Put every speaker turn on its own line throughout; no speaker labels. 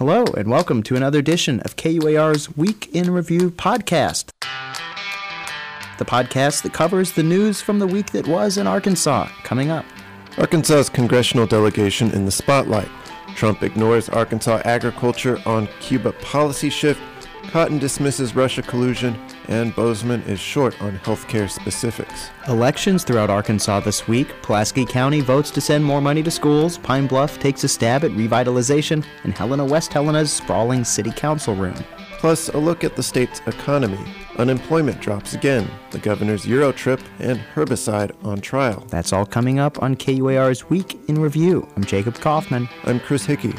Hello, and welcome to another edition of KUAR's Week in Review podcast. The podcast that covers the news from the week that was in Arkansas, coming up.
Arkansas's congressional delegation in the spotlight. Trump ignores Arkansas agriculture on Cuba policy shift. Cotton dismisses Russia collusion, and Bozeman is short on healthcare specifics.
Elections throughout Arkansas this week. Pulaski County votes to send more money to schools. Pine Bluff takes a stab at revitalization, and Helena, West Helena's sprawling city council room.
Plus, a look at the state's economy. Unemployment drops again, the governor's Euro trip, and herbicide on trial.
That's all coming up on KUAR's Week in Review. I'm Jacob Kaufman.
I'm Chris Hickey.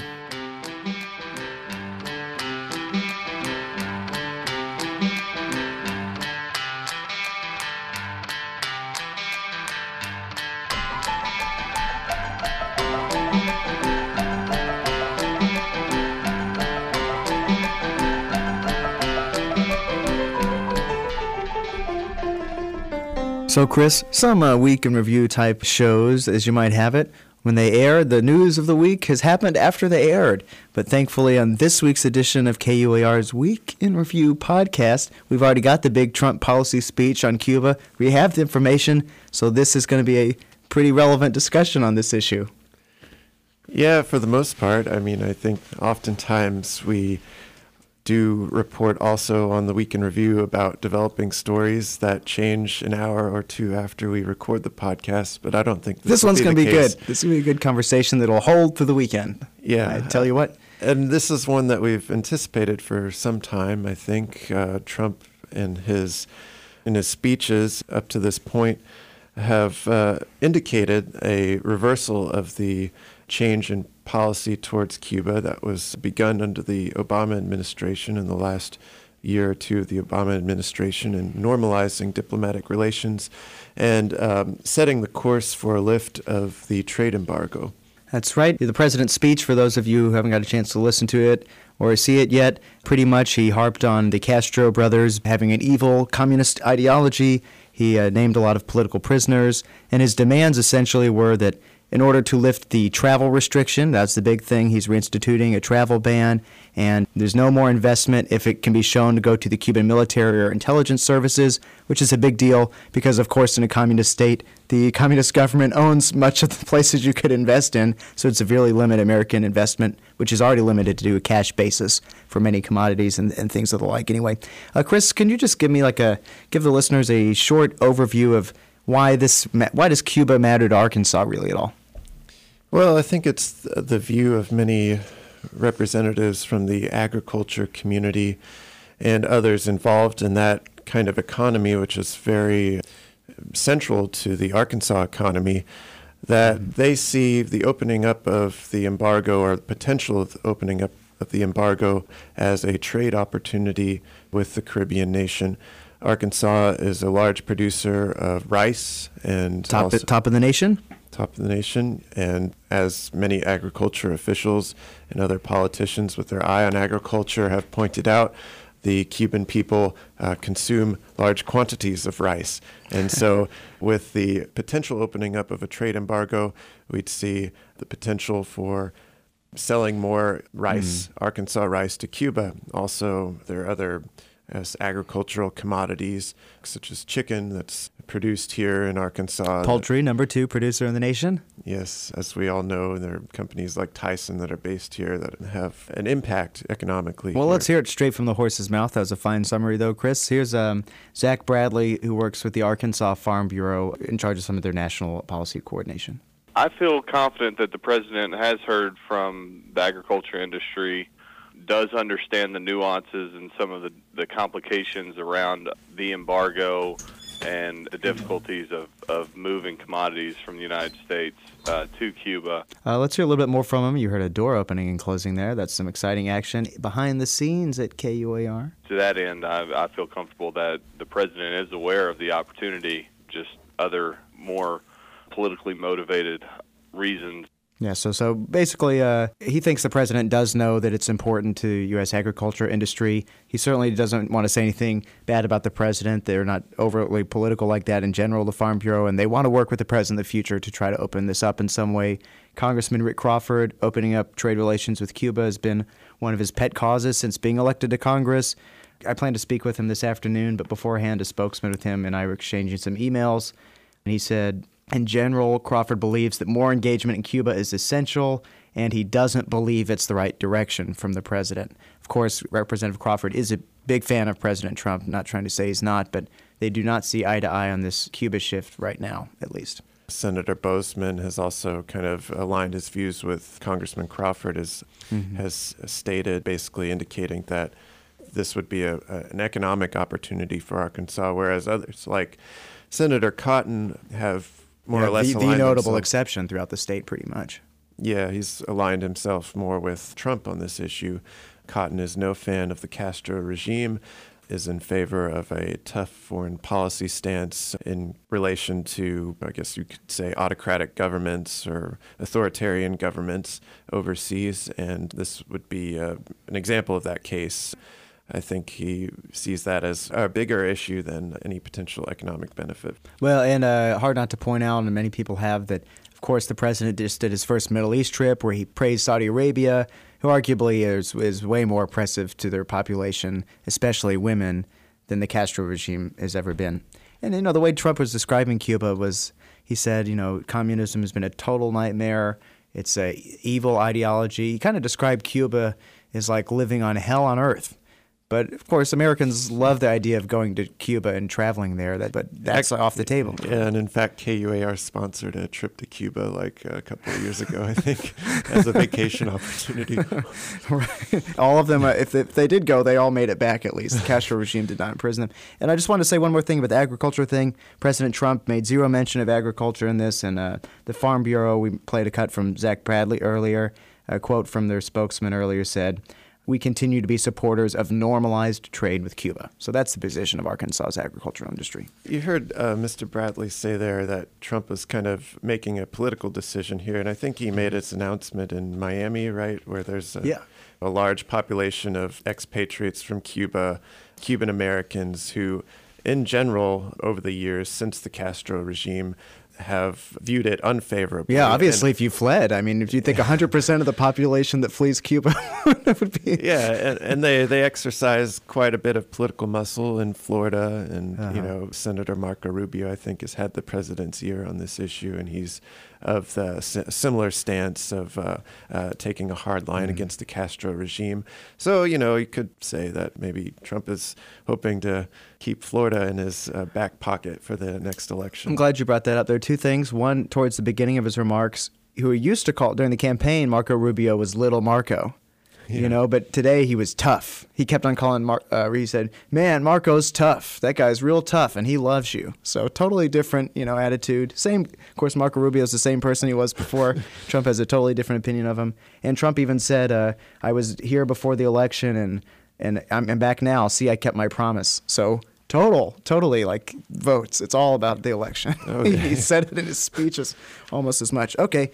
So, Chris, some Week in Review type shows, as you might have it, when they air, the news of the week has happened after they aired. But thankfully, on this week's edition of KUAR's Week in Review podcast, we've already got the big Trump policy speech on Cuba. We have the information, so this is going to be a pretty relevant discussion on this issue.
Yeah, for the most part. I mean, I think oftentimes we do report also on the Week in Review about developing stories that change an hour or two after we record the podcast, but I don't think
this one's going to be good. This is going to be a good conversation that will hold through the weekend.
Yeah.
I tell you what.
And this is one that we've anticipated for some time. I think Trump in his speeches up to this point have indicated a reversal of the change in policy towards Cuba that was begun under the Obama administration in the last year or two of the Obama administration, in normalizing diplomatic relations and setting the course for a lift of the trade embargo.
That's right. The president's speech, for those of you who haven't got a chance to listen to it or see it yet, pretty much he harped on the Castro brothers having an evil communist ideology. He named a lot of political prisoners, and his demands essentially were that in order to lift the travel restriction, that's the big thing, he's reinstituting a travel ban, and there's no more investment if it can be shown to go to the Cuban military or intelligence services, which is a big deal because, of course, in a communist state, the communist government owns much of the places you could invest in, so it severely limit American investment, which is already limited to a cash basis for many commodities and things of the like. Anyway, Chris, can you just give the listeners a short overview of why does Cuba matter to Arkansas really at all?
Well, I think it's the view of many representatives from the agriculture community and others involved in that kind of economy, which is very central to the Arkansas economy, that they see the opening up of the embargo or the potential of the opening up of the embargo as a trade opportunity with the Caribbean nation. Arkansas is a large producer of rice and
top of the nation.
Top of the nation, and as many agriculture officials and other politicians with their eye on agriculture have pointed out, the Cuban people consume large quantities of rice. And so with the potential opening up of a trade embargo, we'd see the potential for selling more rice, Arkansas rice, to Cuba. Also, there are other agricultural commodities such as chicken that's produced here in Arkansas.
Poultry, number 2 producer in the nation.
Yes, as we all know, there are companies like Tyson that are based here that have an impact economically.
Well, let's hear it straight from the horse's mouth. That was a fine summary, though, Chris. Here's Zach Bradley, who works with the Arkansas Farm Bureau in charge of some of their national policy coordination.
I feel confident that the president has heard from the agriculture industry, does understand the nuances and some of the complications around the embargo and the difficulties of moving commodities from the United States to Cuba.
Let's hear a little bit more from him. You heard a door opening and closing there. That's some exciting action behind the scenes at KUAR.
To that end, I feel comfortable that the president is aware of the opportunity, just other more politically motivated reasons
Yeah, so basically, he thinks the president does know that it's important to U.S. agriculture industry. He certainly doesn't want to say anything bad about the president. They're not overtly political like that in general, the Farm Bureau, and they want to work with the president in the future to try to open this up in some way. Congressman Rick Crawford opening up trade relations with Cuba has been one of his pet causes since being elected to Congress. I plan to speak with him this afternoon, but beforehand, a spokesman with him and I were exchanging some emails, and he said, in general, Crawford believes that more engagement in Cuba is essential, and he doesn't believe it's the right direction from the president. Of course, Representative Crawford is a big fan of President Trump, not trying to say he's not, but they do not see eye to eye on this Cuba shift right now, at least.
Senator Bozeman has also kind of aligned his views with Congressman Crawford, has stated, basically indicating that this would be an economic opportunity for Arkansas, whereas others like Senator Cotton have more or less
the notable exception throughout the state, pretty much.
Yeah, he's aligned himself more with Trump on this issue. Cotton is no fan of the Castro regime, is in favor of a tough foreign policy stance in relation to, I guess you could say, autocratic governments or authoritarian governments overseas, and this would be an example of that case. I think he sees that as a bigger issue than any potential economic benefit.
Well, and hard not to point out, and many people have, that, of course, the president just did his first Middle East trip where he praised Saudi Arabia, who arguably is way more oppressive to their population, especially women, than the Castro regime has ever been. And, the way Trump was describing Cuba was, he said, communism has been a total nightmare. It's a evil ideology. He kind of described Cuba as like living on hell on earth. But, of course, Americans love the idea of going to Cuba and traveling there, but that's off the table.
Yeah, and in fact, KUAR sponsored a trip to Cuba like a couple of years ago, I think, as a vacation opportunity.
Right. All of them, if they did go, they all made it back at least. The Castro regime did not imprison them. And I just want to say one more thing about the agriculture thing. President Trump made zero mention of agriculture in this, and the Farm Bureau, we played a cut from Zach Bradley earlier. A quote from their spokesman earlier said, "We continue to be supporters of normalized trade with Cuba." So that's the position of Arkansas's agricultural industry.
You heard Mr. Bradley say there that Trump was kind of making a political decision here, and I think he made his announcement in Miami, right, where there's a large population of expatriates from Cuba, Cuban Americans who, in general, over the years since the Castro regime, have viewed it unfavorably.
Yeah, obviously, if you fled. I mean, if you think 100% of the population that flees Cuba would be...
Yeah, and they exercise quite a bit of political muscle in Florida, and, Senator Marco Rubio, I think, has had the president's ear on this issue, and he's of the similar stance of taking a hard line against the Castro regime. So, you could say that maybe Trump is hoping to keep Florida in his back pocket for the next election.
I'm glad you brought that up. There are two things. One, towards the beginning of his remarks, who he used to call, during the campaign, Marco Rubio was Little Marco. Yeah. But today he was tough. He kept on calling he said, "Man, Marco's tough. That guy's real tough, and he loves you." So totally different, attitude. Same, of course, Marco Rubio's the same person he was before. Trump has a totally different opinion of him. And Trump even said, "I was here before the election, and I'm back now. See, I kept my promise." So totally like votes. It's all about the election. Okay. He said it in his speeches almost as much. Okay.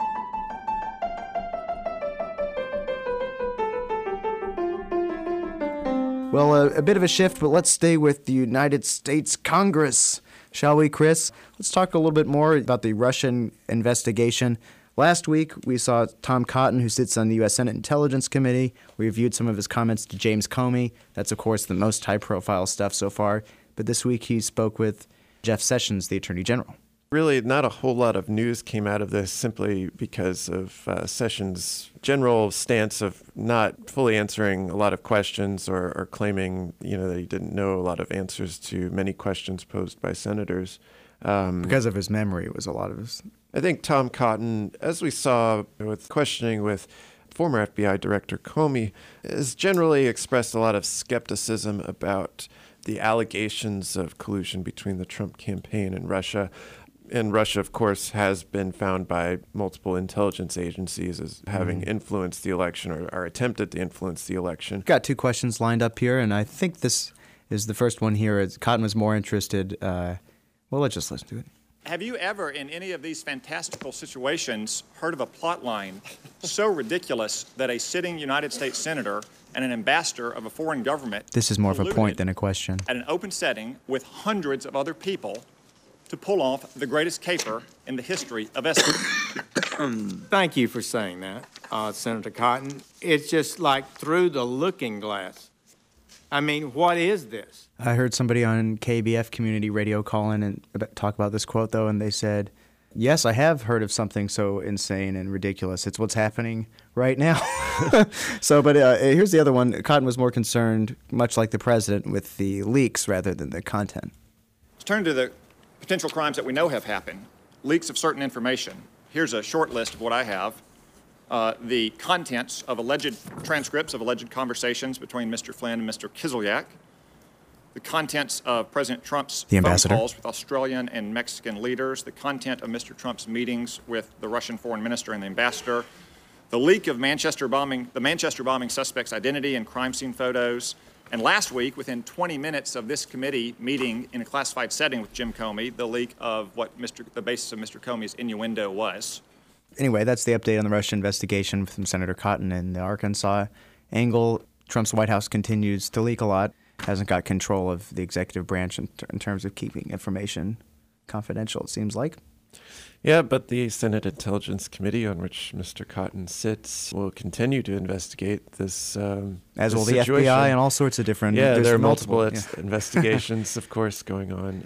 Well, a bit of a shift, but let's stay with the United States Congress, shall we, Chris? Let's talk a little bit more about the Russian investigation. Last week, we saw Tom Cotton, who sits on the U.S. Senate Intelligence Committee. We reviewed some of his comments to James Comey. That's, of course, the most high-profile stuff so far. But this week, he spoke with Jeff Sessions, the Attorney General.
Really, not a whole lot of news came out of this simply because of Sessions' general stance of not fully answering a lot of questions or claiming, that he didn't know a lot of answers to many questions posed by senators.
Because of his memory, it was a lot of his...
I think Tom Cotton, as we saw with questioning with former FBI Director Comey, has generally expressed a lot of skepticism about the allegations of collusion between the Trump campaign and Russia. And Russia, of course, has been found by multiple intelligence agencies as having influenced the election or attempted to influence the election.
Got two questions lined up here, and I think this is the first one here. Cotton was more interested. Let's just listen to it.
Have you ever, in any of these fantastical situations, heard of a plot line so ridiculous that a sitting United States senator and an ambassador of a foreign government
This is more of a
colluded
point than a question.
at an open setting with hundreds of other people to pull off the greatest caper in the history of Essex?
Thank you for saying that, Senator Cotton. It's just like through the looking glass. I mean, what is this?
I heard somebody on KBF community radio call in and talk about this quote, though, and they said, yes, I have heard of something so insane and ridiculous. It's what's happening right now. But here's the other one. Cotton was more concerned, much like the president, with the leaks rather than the content.
Let's turn to the potential crimes that we know have happened. Leaks of certain information. Here's a short list of what I have. The contents of alleged transcripts of alleged conversations between Mr. Flynn and Mr. Kislyak. The contents of President Trump's phone calls with Australian and Mexican leaders. The content of Mr. Trump's meetings with the Russian foreign minister and the ambassador. The leak of the Manchester bombing suspect's identity and crime scene photos. And last week, within 20 minutes of this committee meeting in a classified setting with Jim Comey, the leak of what the basis of Mr. Comey's innuendo was.
Anyway, that's the update on the Russia investigation from Senator Cotton and the Arkansas angle. Trump's White House continues to leak a lot, hasn't got control of the executive branch in terms of keeping information confidential, it seems like.
Yeah, but the Senate Intelligence Committee, on which Mr. Cotton sits, will continue to investigate this
as will
situation.
The FBI and all sorts of different...
Yeah, there are multiple investigations, of course, going on.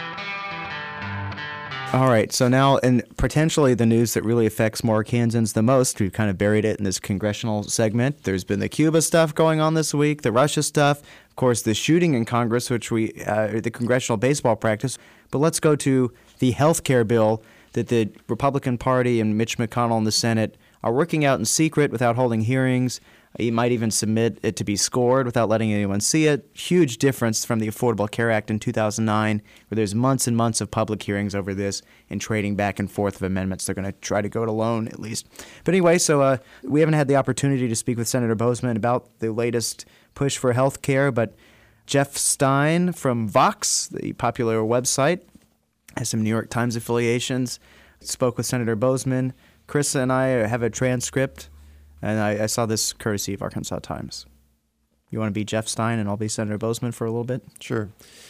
All right, so now, and potentially the news that really affects Arkansans the most, we've kind of buried it in this congressional segment. There's been the Cuba stuff going on this week, the Russia stuff, of course, the shooting in Congress, which the congressional baseball practice. But let's go to the health care bill that the Republican Party and Mitch McConnell in the Senate are working out in secret without holding hearings. You might even submit it to be scored without letting anyone see it. Huge difference from the Affordable Care Act in 2009, where there's months and months of public hearings over this and trading back and forth of amendments. They're going to try to go it alone, at least. But anyway, so we haven't had the opportunity to speak with Senator Boozman about the latest push for health care, but Jeff Stein from Vox, the popular website, has some New York Times affiliations, spoke with Senator Boozman. Chris and I have a transcript. And I saw this courtesy of Arkansas Times. You want to be Jeff Stein and I'll be Senator Boozman for a little bit?
Sure.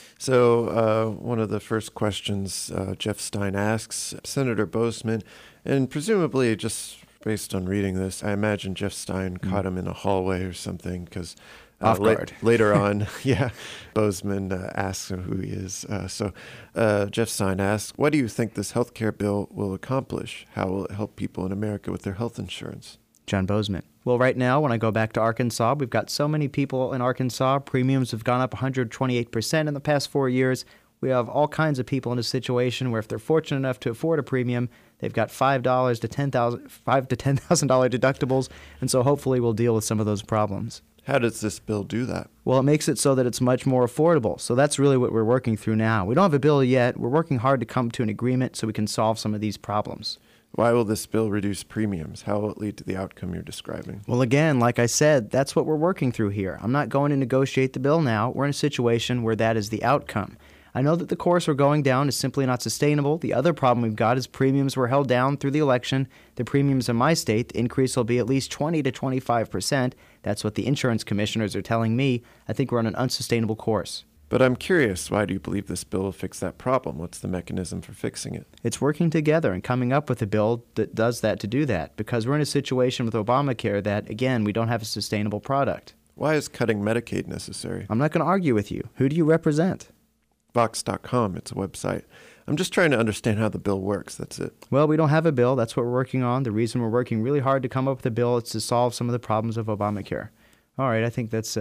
So one of the first questions Jeff Stein asks Senator Boozman, and presumably just based on reading this, I imagine Jeff Stein caught him in a hallway or something because
off guard.
Later on, Boozman asks him who he is. So Jeff Stein asks, what do you think this health care bill will accomplish? How will it help people in America with their health insurance?
John Boozman. Well, right now, when I go back to Arkansas, we've got so many people in Arkansas. Premiums have gone up 128% in the past 4 years. We have all kinds of people in a situation where if they're fortunate enough to afford a premium, they've got $5 to $10,000 deductibles, and so hopefully we'll deal with some of those problems.
How does this bill do that?
Well, it makes it so that it's much more affordable. So that's really what we're working through now. We don't have a bill yet. We're working hard to come to an agreement so we can solve some of these problems.
Why will this bill reduce premiums? How will it lead to the outcome you're describing?
Well, again, like I said, that's what we're working through here. I'm not going to negotiate the bill now. We're in a situation where that is the outcome. I know that the course we're going down is simply not sustainable. The other problem we've got is premiums were held down through the election. The premiums in my state, the increase will be at least 20 to 25%. That's what the insurance commissioners are telling me. I think we're on an unsustainable course.
But I'm curious, why do you believe this bill will fix that problem? What's the mechanism for fixing it?
It's working together and coming up with a bill that does that to do that, because we're in a situation with Obamacare that, again, we don't have a sustainable product.
Why is cutting Medicaid necessary?
I'm not going to argue with you. Who do you represent?
Vox.com, it's a website. I'm just trying to understand how the bill works, that's it.
Well, we don't have a bill. That's what we're working on. The reason we're working really hard to come up with a bill is to solve some of the problems of Obamacare. All right, I think that's...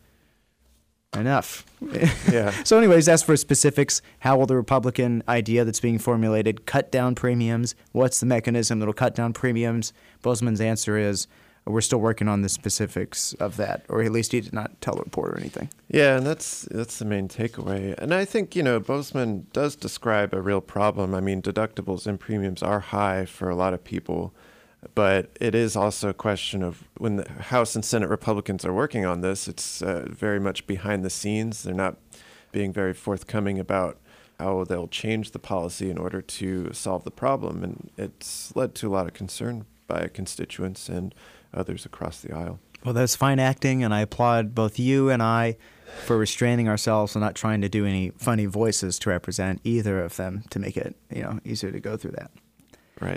enough.
Yeah.
So anyways, as for specifics, how will the Republican idea that's being formulated cut down premiums? What's the mechanism that will cut down premiums? Boozman's answer is, we're still working on the specifics of that, or at least he did not tell the reporter anything.
Yeah, and that's the main takeaway. And I think, Boozman does describe a real problem. I mean, deductibles and premiums are high for a lot of people. But it is also a question of when the House and Senate Republicans are working on this, it's very much behind the scenes. They're not being very forthcoming about how they'll change the policy in order to solve the problem. And it's led to a lot of concern by constituents and others across the aisle.
Well, that's fine acting, and I applaud both you and I for restraining ourselves and not trying to do any funny voices to represent either of them to make it, easier to go through that.
Right.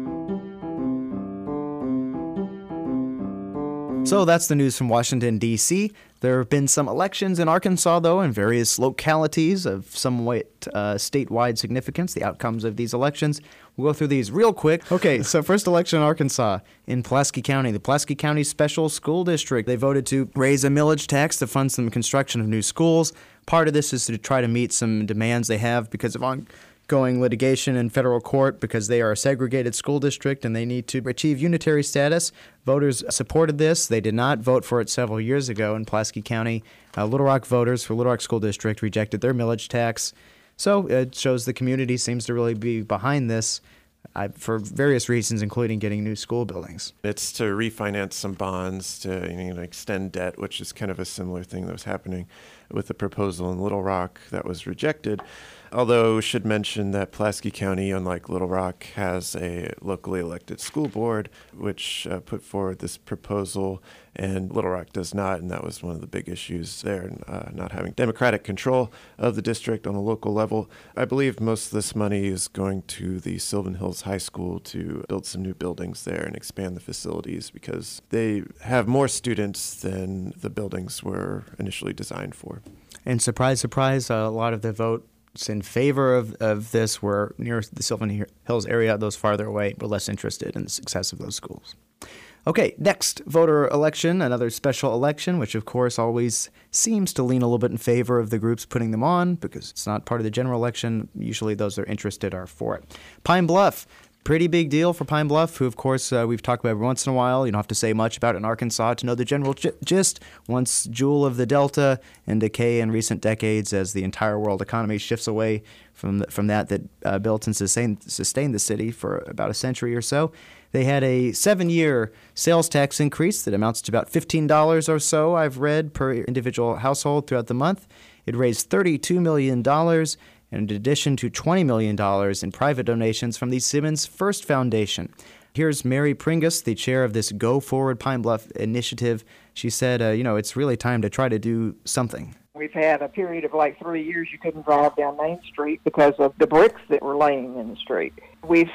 So that's the news from Washington, D.C. There have been some elections in Arkansas, though, in various localities of somewhat statewide significance, the outcomes of these elections. We'll go through these real quick. Okay, so first election in Arkansas in Pulaski County. The Pulaski County Special School District, they voted to raise a millage tax to fund some construction of new schools. Part of this is to try to meet some demands they have because of ongoing litigation in federal court because they are a segregated school district and they need to achieve unitary status. Voters supported this. They did not vote for it several years ago in Pulaski County. Little Rock voters for Little Rock School District rejected their millage tax. So it shows the community seems to really be behind this for various reasons, including getting new school buildings.
It's to refinance some bonds, to extend debt, which is kind of a similar thing that was happening with the proposal in Little Rock that was rejected. Although, should mention that Pulaski County, unlike Little Rock, has a locally elected school board, which put forward this proposal, and Little Rock does not, and that was one of the big issues there, not having democratic control of the district on a local level. I believe most of this money is going to the Sylvan Hills High School to build some new buildings there and expand the facilities because they have more students than the buildings were initially designed for.
And surprise, surprise, a lot of the votes in favor of this were near the Sylvan Hills area. Those farther away were less interested in the success of those schools. Okay, next voter election, another special election, which of course always seems to lean a little bit in favor of the groups putting them on because it's not part of the general election. Usually those that are interested are for it. Pine Bluff. Pretty big deal for Pine Bluff, who, of course, we've talked about every once in a while. You don't have to say much about it in Arkansas to know the general gist. Once jewel of the Delta in decay in recent decades as the entire world economy shifts away from that built and sustained the city for about a century or so. They had a 7-year sales tax increase that amounts to about $15 or so, I've read, per individual household throughout the month. It raised $32 million. In addition to $20 million in private donations from the Simmons First Foundation. Here's Mary Pringus, the chair of this Go Forward Pine Bluff initiative. She said, it's really time to try to do something.
We've had a period of like 3 years you couldn't drive down Main Street because of the bricks that were laying in the street. We've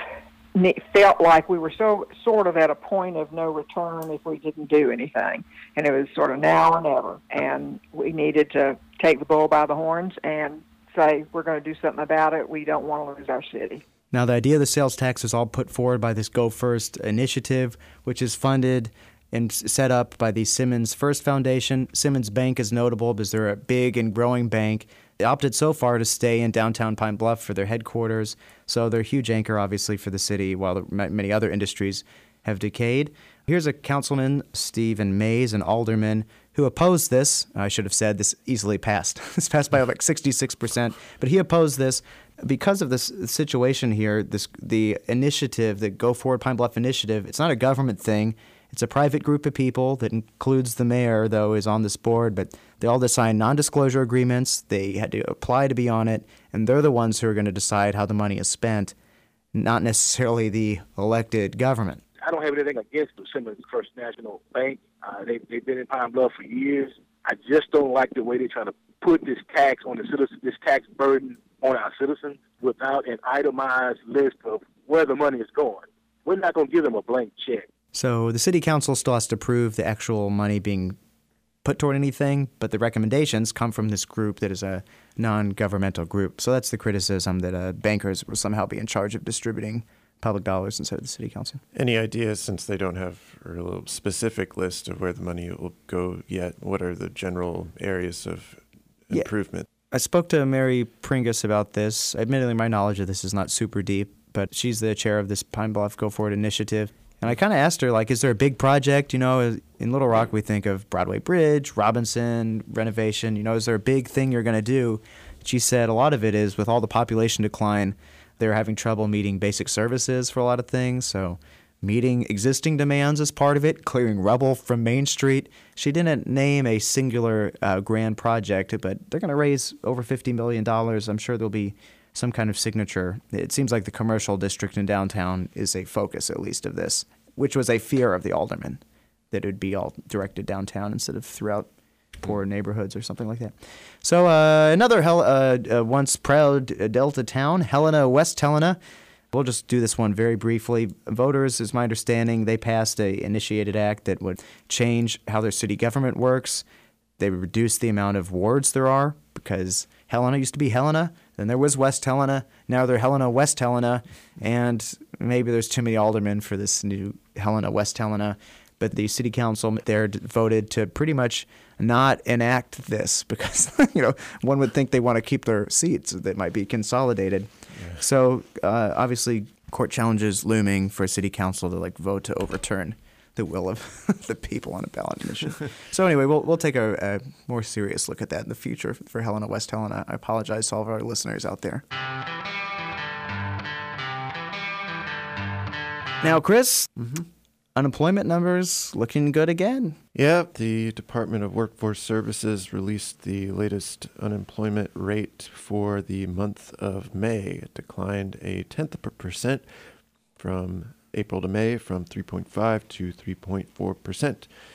felt like we were sort of at a point of no return if we didn't do anything. And it was sort of now or never. And we needed to take the bull by the horns and say we're going to do something about it. We don't want to lose our city.
Now, the idea of the sales tax is all put forward by this Go First initiative, which is funded and set up by the Simmons First Foundation. Simmons Bank is notable because they're a big and growing bank. They opted so far to stay in downtown Pine Bluff for their headquarters, so they're a huge anchor, obviously, for the city, while many other industries have decayed. Here's a councilman, Stephen Mays, an alderman, who opposed this. I should have said this easily passed. This passed by like 66%, but he opposed this because of this situation here. The initiative, the Go Forward Pine Bluff initiative, it's not a government thing. It's a private group of people that includes the mayor, though, is on this board, but they all signed non-disclosure agreements. They had to apply to be on it, and they're the ones who are going to decide how the money is spent, not necessarily the elected government.
I don't have anything against the Simmons First National Bank. They've been in Pine Bluff for years. I just don't like the way they're trying to put this tax on the citizens, this tax burden on our citizens without an itemized list of where the money is going. We're not going to give them a blank check.
So the city council still has to approve the actual money being put toward anything, but the recommendations come from this group that is a non-governmental group. So that's the criticism that bankers will somehow be in charge of distributing public dollars instead of the city council.
Any ideas, since they don't have a real specific list of where the money will go yet, what are the general areas of improvement?
I spoke to Mary Pringus about this. Admittedly, my knowledge of this is not super deep, but she's the chair of this Pine Bluff Go Forward initiative. And I kind of asked her, is there a big project? In Little Rock, we think of Broadway Bridge, Robinson, renovation. Is there a big thing you're going to do? She said a lot of it is with all the population decline, they're having trouble meeting basic services for a lot of things. So meeting existing demands is part of it, clearing rubble from Main Street. She didn't name a singular grand project, but they're going to raise over $50 million. I'm sure there'll be some kind of signature. It seems like the commercial district in downtown is a focus, at least, of this, which was a fear of the aldermen, that it would be all directed downtown instead of throughout poor neighborhoods or something like that. So another once proud Delta town, Helena, West Helena. We'll just do this one very briefly. Voters, is my understanding, they passed a initiated act that would change how their city government works. They would reduce the amount of wards there are, because Helena used to be Helena, then there was West Helena, now they're Helena, West Helena, and maybe there's too many aldermen for this new Helena, West Helena. But the city council there voted to pretty much not enact this because, one would think they want to keep their seats that might be consolidated. Yeah. So obviously court challenges looming for city council to vote to overturn the will of the people on a ballot initiative. So anyway, we'll take a more serious look at that in the future for Helena, West Helena. I apologize to all of our listeners out there. Now, Chris, unemployment numbers looking good again.
Yeah, the Department of Workforce Services released the latest unemployment rate for the month of May. It declined 0.1% from April to May, from 3.5 to 3.4%.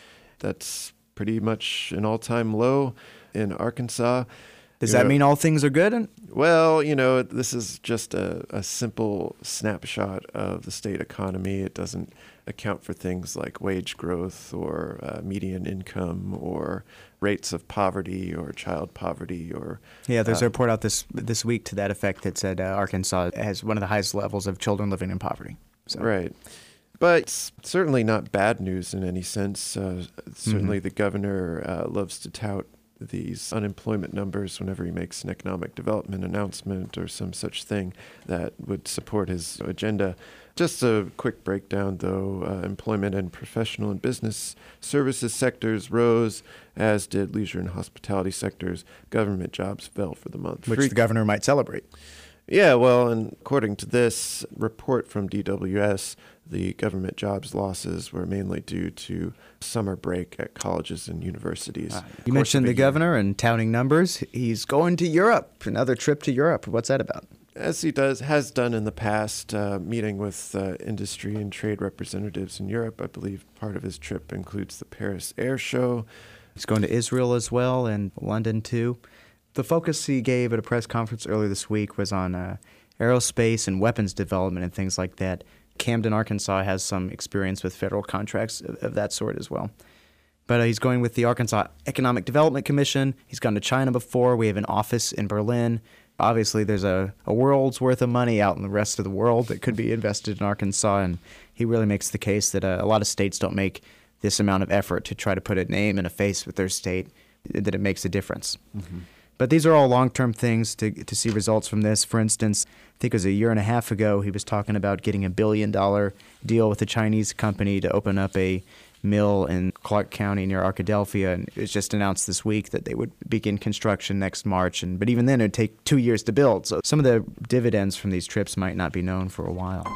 That's pretty much an all-time low in Arkansas.
Does that mean all things are good?
Well, this is just a simple snapshot of the state economy. It doesn't account for things like wage growth or median income or rates of poverty or child poverty or...
Yeah, there's a report out this week to that effect that said Arkansas has one of the highest levels of children living in poverty. So.
Right. But it's certainly not bad news in any sense. Certainly the governor loves to tout these unemployment numbers whenever he makes an economic development announcement or some such thing that would support his agenda. Just a quick breakdown, though. Employment in professional and business services sectors rose, as did leisure and hospitality sectors. Government jobs fell for the month.
Which the governor might celebrate.
Yeah, well, and according to this report from DWS, the government jobs losses were mainly due to summer break at colleges and universities.
You mentioned the governor and touting numbers. He's going to Europe, another trip to Europe. What's that about?
As he has done in the past, meeting with industry and trade representatives in Europe. I believe part of his trip includes the Paris Air Show.
He's going to Israel as well and London too. The focus he gave at a press conference earlier this week was on aerospace and weapons development and things like that. Camden, Arkansas has some experience with federal contracts of that sort as well. But he's going with the Arkansas Economic Development Commission. He's gone to China before. We have an office in Berlin. Obviously, there's a world's worth of money out in the rest of the world that could be invested in Arkansas, and he really makes the case that a lot of states don't make this amount of effort to try to put a name and a face with their state, that it makes a difference. Mm-hmm. But these are all long-term things to see results from this. For instance, I think it was a year and a half ago, he was talking about getting $1 billion deal with a Chinese company to open up a mill in Clark County near Arkadelphia, and it was just announced this week that they would begin construction next March. But even then, it would take 2 years to build. So some of the dividends from these trips might not be known for a while.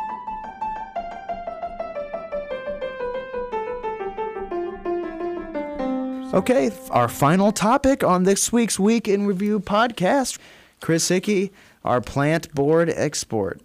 Okay, our final topic on this week's Week in Review podcast. Chris Hickey, our plant board expert.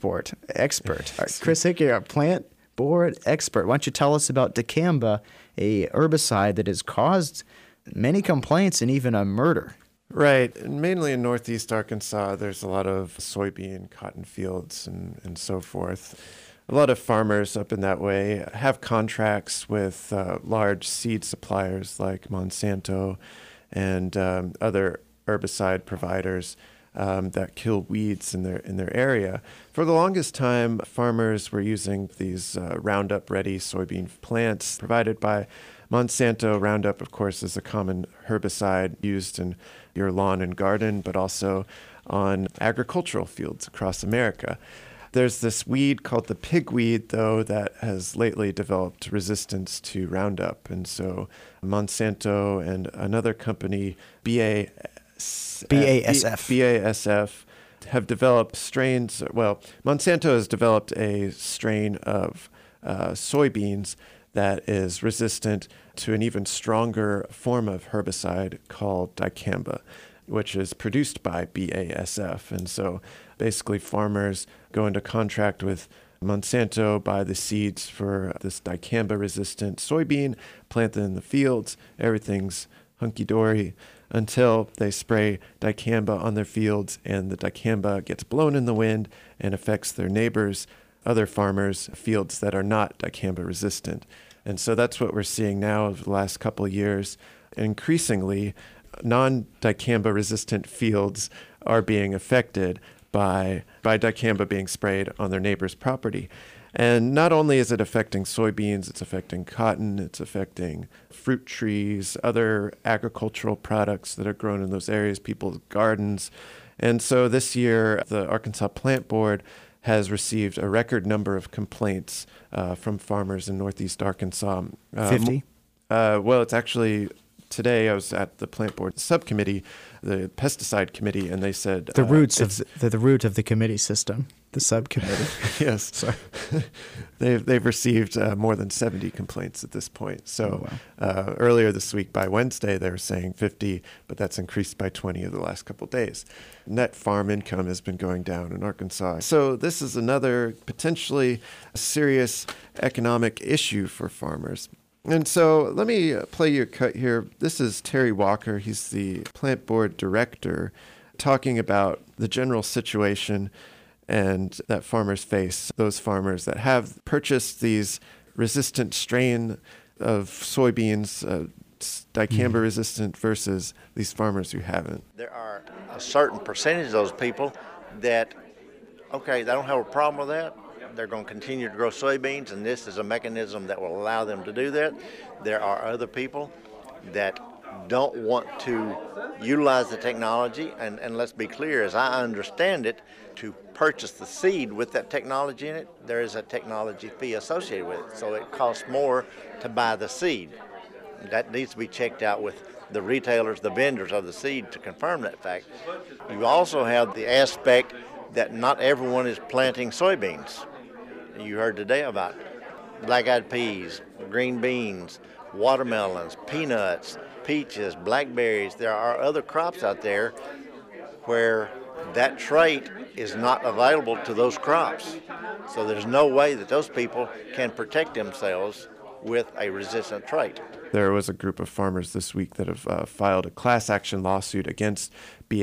Chris Hickey, our plant board expert. Why don't you tell us about dicamba, a herbicide that has caused many complaints and even a murder?
Right. And mainly in northeast Arkansas, there's a lot of soybean, cotton fields, and so forth. A lot of farmers up in that way have contracts with large seed suppliers like Monsanto and other herbicide providers that kill weeds in their area. For the longest time, farmers were using these Roundup-ready soybean plants provided by Monsanto. Roundup, of course, is a common herbicide used in your lawn and garden, but also on agricultural fields across America. There's this weed called the pigweed, though, that has lately developed resistance to Roundup. And so Monsanto and another company, BASF, have developed strains. Well, Monsanto has developed a strain of soybeans that is resistant to an even stronger form of herbicide called dicamba. which is produced by BASF. And so basically farmers go into contract with Monsanto, buy the seeds for this dicamba-resistant soybean, plant them in the fields. Everything's hunky-dory until they spray dicamba on their fields, and the dicamba gets blown in the wind and affects their neighbors, other farmers' fields that are not dicamba-resistant. And so that's what we're seeing now over the last couple of years. Increasingly, non-dicamba-resistant fields are being affected by dicamba being sprayed on their neighbor's property. And not only is it affecting soybeans, it's affecting cotton, it's affecting fruit trees, other agricultural products that are grown in those areas, people's gardens. And so this year, the Arkansas Plant Board has received a record number of complaints from farmers in Northeast Arkansas.
50?
Well, it's actually... Today, I was at the Plant Board subcommittee, the pesticide committee, and they said
The roots of the root of the committee system, the subcommittee.
Yes,
Sorry.
they've received more than 70 complaints at this point. So earlier this week, by Wednesday, they were saying 50, but that's increased by 20 over the last couple of days. Net farm income has been going down in Arkansas. So this is another potentially serious economic issue for farmers. And so let me play you a cut here. This is Terry Walker. He's the Plant Board director, talking about the general situation and that farmers face, those farmers that have purchased these resistant strain of soybeans, dicamba resistant, versus these farmers who haven't.
There are a certain percentage of those people that, okay, they don't have a problem with that. They're going to continue to grow soybeans, and this is a mechanism that will allow them to do that. There are other people that don't want to utilize the technology, and let's be clear, as I understand it, to purchase the seed with that technology in it, there is a technology fee associated with it, so it costs more to buy the seed. That needs to be checked out with the retailers, the vendors of the seed, to confirm that fact. You also have the aspect that not everyone is planting soybeans. You heard today about black-eyed peas, green beans, watermelons, peanuts, peaches, blackberries. There are other crops out there where that trait is not available to those crops. So there's no way that those people can protect themselves with a resistant trait.
There was a group of farmers this week that have filed a class action lawsuit against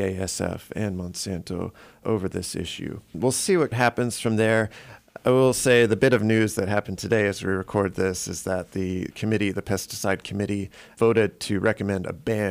BASF and Monsanto over this issue. We'll see what happens from there. I will say the bit of news that happened today as we record this is that the committee, the pesticide committee, voted to recommend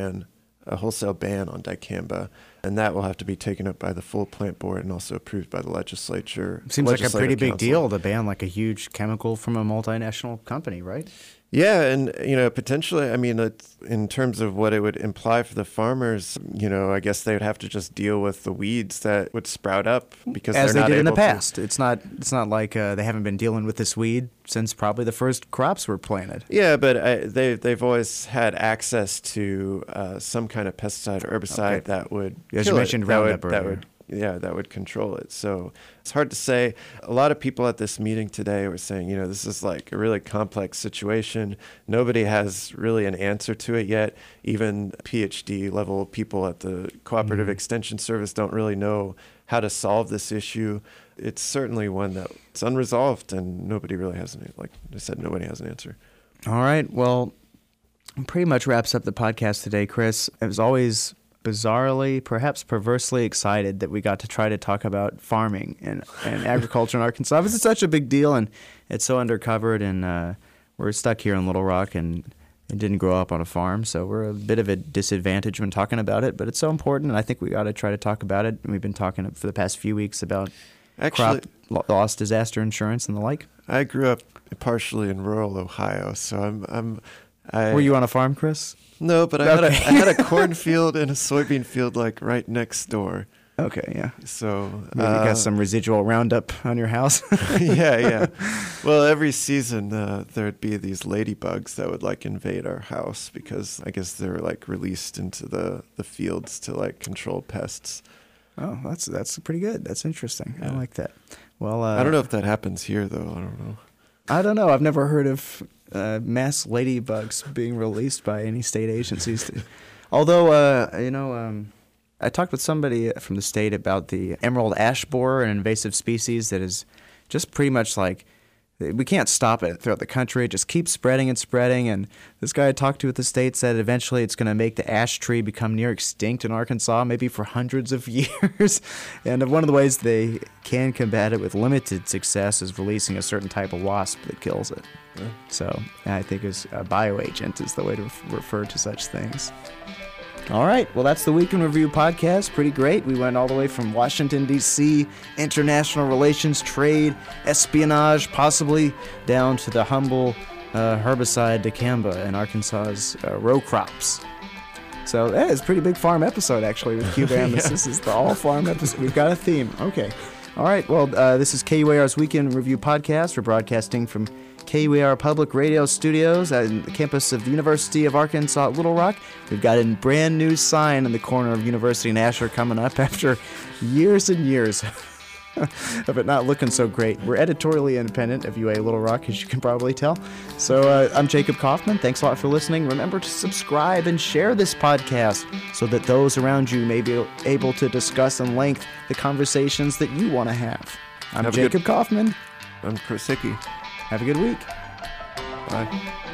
a wholesale ban on dicamba, and that will have to be taken up by the full plant board and also approved by the legislature.
Seems like a pretty big deal to ban like a huge chemical from a multinational company, right?
Yeah, and potentially, I mean, in terms of what it would imply for the farmers, I guess they would have to just deal with the weeds that would sprout up because
as
they're
they
not
did in the
able to.
past. It's not like they haven't been dealing with this weed since probably the first crops were planted.
Yeah, but they've always had access to some kind of pesticide or herbicide that would
As
kill
you mentioned,
it,
Roundup
that
earlier.
would that would control it. So it's hard to say. A lot of people at this meeting today were saying, this is like a really complex situation. Nobody has really an answer to it yet. Even PhD level people at the Cooperative Extension Service don't really know how to solve this issue. It's certainly one that's unresolved, and nobody really has like I said, nobody has an answer.
All right. Well, pretty much wraps up the podcast today, Chris. It was always bizarrely, perhaps perversely excited that we got to try to talk about farming and agriculture in Arkansas. It's such a big deal, and it's so undercovered, and we're stuck here in Little Rock and didn't grow up on a farm, so we're a bit of a disadvantage when talking about it, but it's so important, and I think we got to try to talk about it. And we've been talking for the past few weeks about crop loss, disaster insurance, and the like.
I grew up partially in rural Ohio, so
Were you on a farm, Chris?
No, but I had a cornfield and a soybean field like right next door.
Okay, yeah.
So
Maybe you got some residual Roundup on your house.
yeah. Well, every season there'd be these ladybugs that would like invade our house because I guess they were like released into the fields to like control pests.
Oh, that's pretty good. That's interesting. Yeah. I like that. Well,
I don't know if that happens here though.
I don't know. I've never heard of mass ladybugs being released by any state agencies. Although, I talked with somebody from the state about the emerald ash borer, an invasive species that is just pretty much like, we can't stop it throughout the country. It just keeps spreading and spreading. And this guy I talked to at the state said eventually it's going to make the ash tree become near extinct in Arkansas, maybe for hundreds of years. And one of the ways they can combat it with limited success is releasing a certain type of wasp that kills it. Yeah. So I think a bioagent is the way to refer to such things. All right, well, that's the Week in Review podcast. Pretty great. We went all the way from Washington, D.C., international relations, trade, espionage, possibly down to the humble herbicide dicamba in Arkansas's row crops. So that is a pretty big farm episode, actually, with Cuba Amis. Yeah. This is the all-farm episode. We've got a theme. Okay. All right, well, this is KUAR's Week in Review podcast. We're broadcasting from KUAR Public Radio Studios at the campus of the University of Arkansas at Little Rock. We've got a brand new sign in the corner of University and Asher coming up after years and years of it not looking so great. We're editorially independent of UA Little Rock, as you can probably tell. So I'm Jacob Kaufman. Thanks a lot for listening. Remember to subscribe and share this podcast so that those around you may be able to discuss in length the conversations that you want to have. I'm Jacob Kaufman.
I'm Chris Hickey.
Have a good week.
Bye.